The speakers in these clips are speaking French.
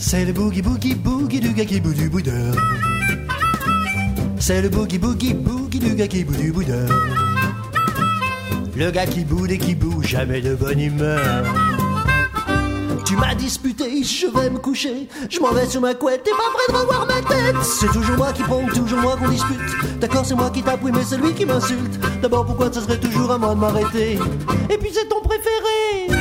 C'est le boogie boogie boogie du gars qui bout du boudeur. C'est le boogie boogie boogie du gars qui bout du boudeur. Le gars qui boude et qui bouge, jamais de bonne humeur. Tu m'as disputé, je vais me coucher. Je m'en vais sur ma couette, t'es pas prêt de revoir ma tête. C'est toujours moi qui prends, toujours moi qu'on dispute. D'accord, c'est moi qui tape, oui, mais c'est lui qui m'insulte. D'abord, pourquoi ça serait toujours à moi de m'arrêter? Et puis c'est ton préféré.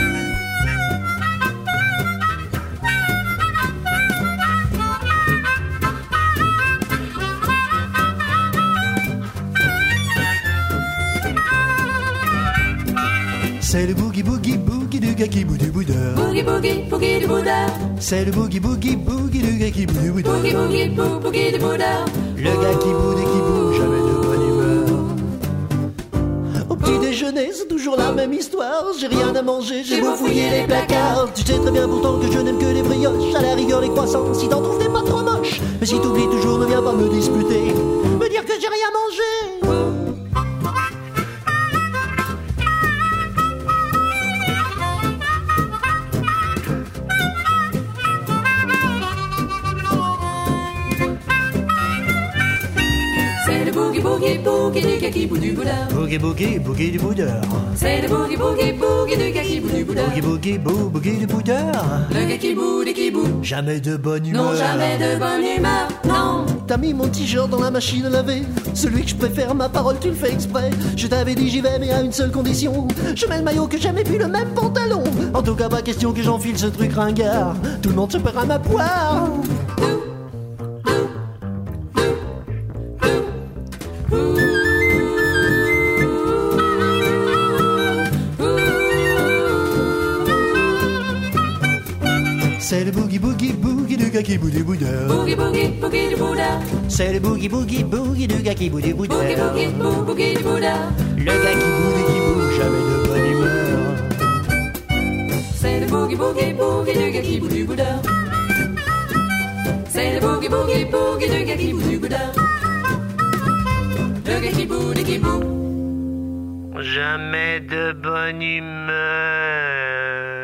C'est le boogie boogie boogie du gars qui bout du boudeur. Boogie boogie boogie du boudeur. C'est le boogie boogie boogie du gars qui bout du boudeur. Boogie boogie boogie du boudeur. Le gars qui boude et qui bouge, jamais de bonne humeur. Au petit déjeuner, c'est toujours la même histoire. J'ai rien à manger, j'ai beau fouiller les placards. Tu sais très bien pourtant que je n'aime que les brioches. À la rigueur les croissants, si t'en trouves des pas trop moches. Mais si t'oublies toujours, ne viens pas me disputer, me dire que j'ai rien mangé. Boogie boogie boogie du gars qui bout du boudeur. Boogie boogie boogie du boudeur. C'est le boogie boogie boogie du gars qui bout du boudeur. Boogie boogie boogie du boudeur. Le gars qui boude et qui bout. Jamais de bonne humeur. Non, jamais de bonne humeur, non. T'as mis mon t-shirt dans la machine à laver. Celui que je préfère, ma parole tu le fais exprès. Je t'avais dit j'y vais mais à une seule condition. Je mets le maillot que j'aime et puis le même pantalon. En tout cas pas question que j'enfile ce truc ringard. Tout le monde se paiera ma poire. C'est le boogie boogie boogie du gars qui bout du boudeur. Boogie boogie boogie du boudeur. C'est le boogie boogie boogie du gars qui bout du boudeur. Boogie boogie boogie du boudeur. Le gars qui boude et qui bouge, jamais de bonne humeur. C'est le boogie boogie boogie du gars qui bout du boudeur. C'est le boogie boogie boogie du gars qui bout du boudeur. Le gars qui boude et qui bout. Jamais de bonne humeur.